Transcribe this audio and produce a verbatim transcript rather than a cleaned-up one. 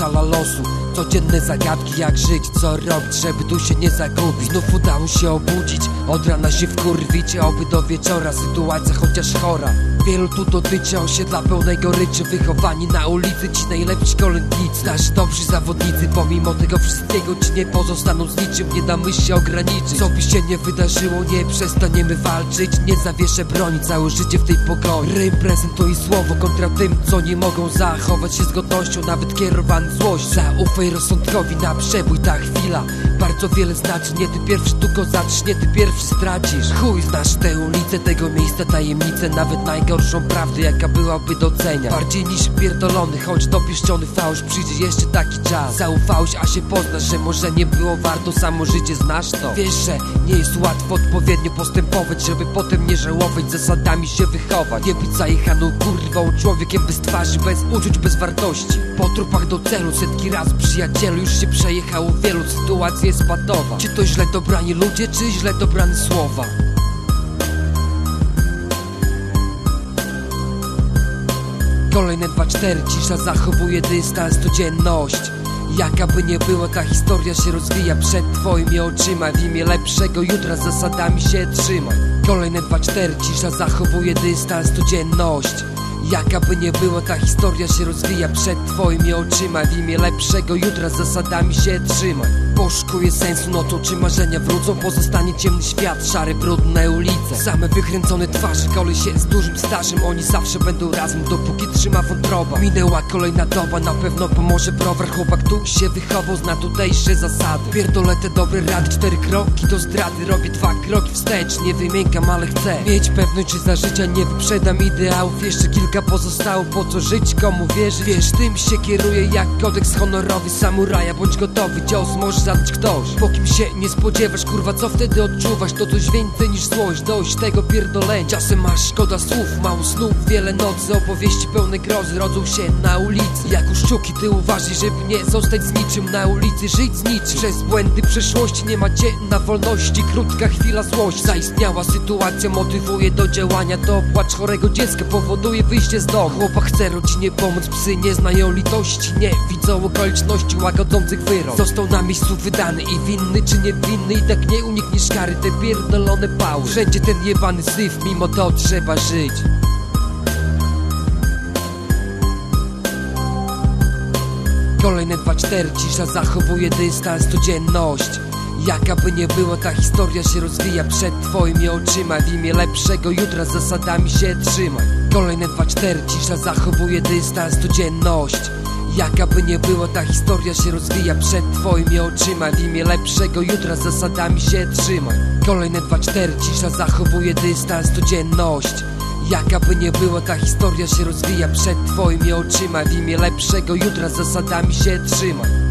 szala losu. Codzienne zagadki, jak żyć, co robić, żeby tu się nie zagubić. Znów udało się obudzić, od rana się wkurwić, oby do wieczora, sytuacja chociaż chora. Wielu tu dotyczy osiedla pełnej goryczy, wychowani na ulicy, ci najlepsi kolędnicy. Nasi dobrzy zawodnicy, pomimo tego wszystkiego ci nie pozostaną z niczym, nie damy się ograniczyć. Co by się nie wydarzyło, nie przestaniemy walczyć, nie zawieszę broni, całe życie w tej pogoni. Rym prezentuje słowo kontra tym, co nie mogą zachować się z godnością, nawet kierowany złością. Zaufaj rozsądkowi na przebój, ta chwila bardzo wiele znaczy, nie ty pierwszy tu go zaczniesz, nie ty pierwszy stracisz. Chuj, znasz tę ulicę, tego miejsca tajemnicę, nawet najgorszą prawdę, jaka byłaby docenia. Bardziej niż pierdolony, choć dopieszczony fałsz, przyjdzie jeszcze taki czas. Zaufałeś, a się poznasz, że może nie było warto, samo życie znasz to. Wiesz, że nie jest łatwo odpowiednio postępować, żeby potem nie żałować, zasadami się wychować. Nie być zajechaną kurwą, człowiekiem bez twarzy, bez uczuć, bez wartości. Po trupach do celu, setki razy przyjacielu, już się przejechało wielu, sytuacja jest patowa. Czy to źle dobrani ludzie, czy źle dobrane słowa? Kolejne dwa cztery, cisza zachowuje dystans, codzienność. Jaka by nie była, ta historia się rozwija przed twoimi oczyma. W imię lepszego jutra zasadami się trzymaj. Kolejne dwa cztery, cisza zachowuje dystans, codzienność. Jaka by nie była, ta historia się rozwija przed twoimi oczyma. W imię lepszego jutra zasadami się trzymaj. Poszukuję sensu, no to czy marzenia wrócą? Pozostanie ciemny świat, szare, brudne ulice, same wykręcone twarze, kolesie z dużym stażem. Oni zawsze będą razem, dopóki trzyma wątroba. Minęła kolejna doba, na pewno pomoże browar. Chłopak tu się wychował, zna tutejsze zasady. Pierdolę te dobre rady, cztery kroki do zdrady. Robię dwa kroki wstecz, nie wymiękam, ale chcę mieć pewność, że za życia nie wyprzedam ideałów. Jeszcze kilka pozostało, po co żyć, komu wierzyć? Wiesz, tym się kieruje jak kodeks honorowy samuraja. Bądź gotowy, cios może zadać ktoś, po kim się nie spodziewasz. Kurwa, co wtedy odczuwasz? To coś więcej niż złość, dość tego pierdolenia. Czasem masz szkoda słów, mało snów, wiele nocy, opowieści pełne grozy rodzą się na ulicy. Jak u szczuki, ty uważaj, żeby nie zostać z niczym na ulicy, żyć z niczym. Przez błędy przeszłości nie macie na wolności, krótka chwila złość. Zaistniała sytuacja motywuje do działania, to płacz chorego dziecka powoduje wyjście z domu. Chłopak chce rodzinie pomóc, psy nie znają litości, nie widzą okoliczności łagodzących wyrok. Został na miejscu wydany i winny czy niewinny, i tak nie unikniesz kary, te pierdolone pały. Wszędzie ten jebany syf, mimo to trzeba żyć. Kolejne dwa cztery, cisza zachowuje dystans, codzienność. Jaka by nie była, ta historia się rozwija przed twoimi oczyma. W imię lepszego jutra zasadami się trzymaj. Kolejne dwa cztery, cisza zachowuje dystans, codzienność. Jaka by nie była, ta historia się rozwija przed twoimi oczyma. W imię lepszego jutra zasadami się trzymaj. Kolejne dwa cztery, cisza zachowuje dystans, codzienność. Jaka by nie była, ta historia się rozwija przed twoimi oczyma. W imię lepszego jutra zasadami się trzymaj.